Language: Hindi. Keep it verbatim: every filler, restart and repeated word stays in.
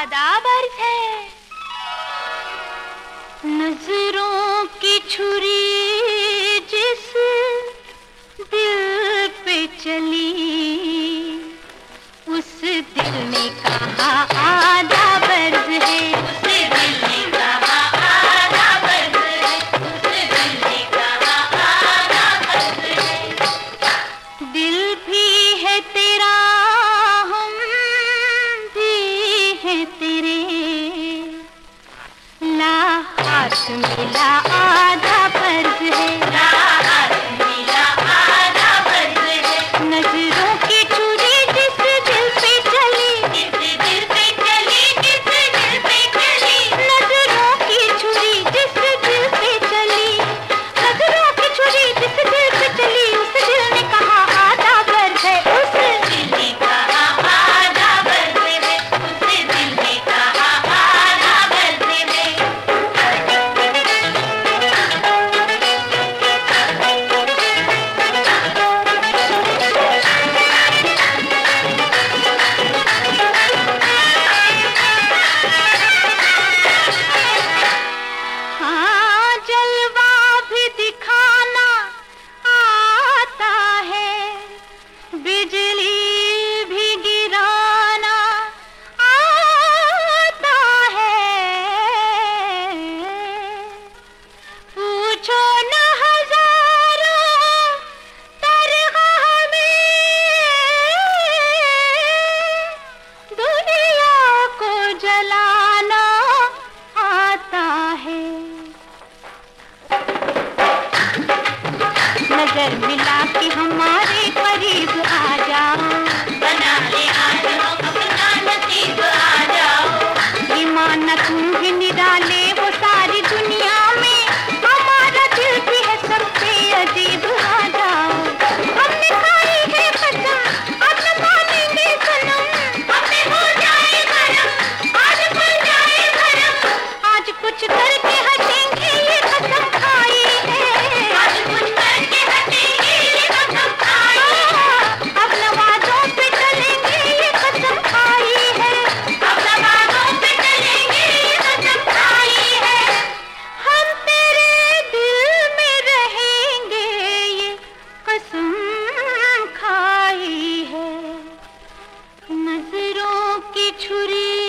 आदाब अर्ज है। नजरों की छुरी जिस दिल पे चली, उस दिल ने कहा आदाब अर्ज है। उस दिल ने कहा आदाब अर्ज है। उस दिल ने कहा आदाब अर्ज है। दिल भी है तेरा, हम भी हैं तेरे, ला हाथ मिला आधा फर्ज है। ला हाथ मिला आधा फर्ज है। नजरों की छुरी जिस दिल पे चली, जिस दिल पे चली, जिस दिल पे चली। नजरों की छुरी जिस दिल पे चली, नजरों की छुरी जिस दिल पे चली, उस दिल ने कहा आधा फर्ज है। उस दिल ने कहा आधा फर्ज है। उस दिल ने कहा आधा फर्ज है। हाँ, जलवा भी दिखाना आता है, बिजली भी गिराना आता है। पूछो न हजारों तरह में, दुनिया को जलाना आता है। नजर मिला के हमारे करीब आ जाओ, बना ले आज हो अपना नसीब आ जाओ। ईमान तुम भी निराले हो सारी दुनिया में, हमारा दिल भी है सबसे अजीब आ जाओ। हमने खाई है कसम, अब न मानेंगे सनम, हमने हो जाए भरम, आज खुल जाए भरम। आज कुछ करके हटेंगे ये कसम खाई है, आज कुछ करके हटेंगे ये कसम खाई है। अब न वादों पे चलेंगे ये कसम खाई है, अब न वादों पे चलेंगे ये कसम खाई है। हम तेरे दिल में रहेंगे ये कसम खाई है। नजरों की छुरी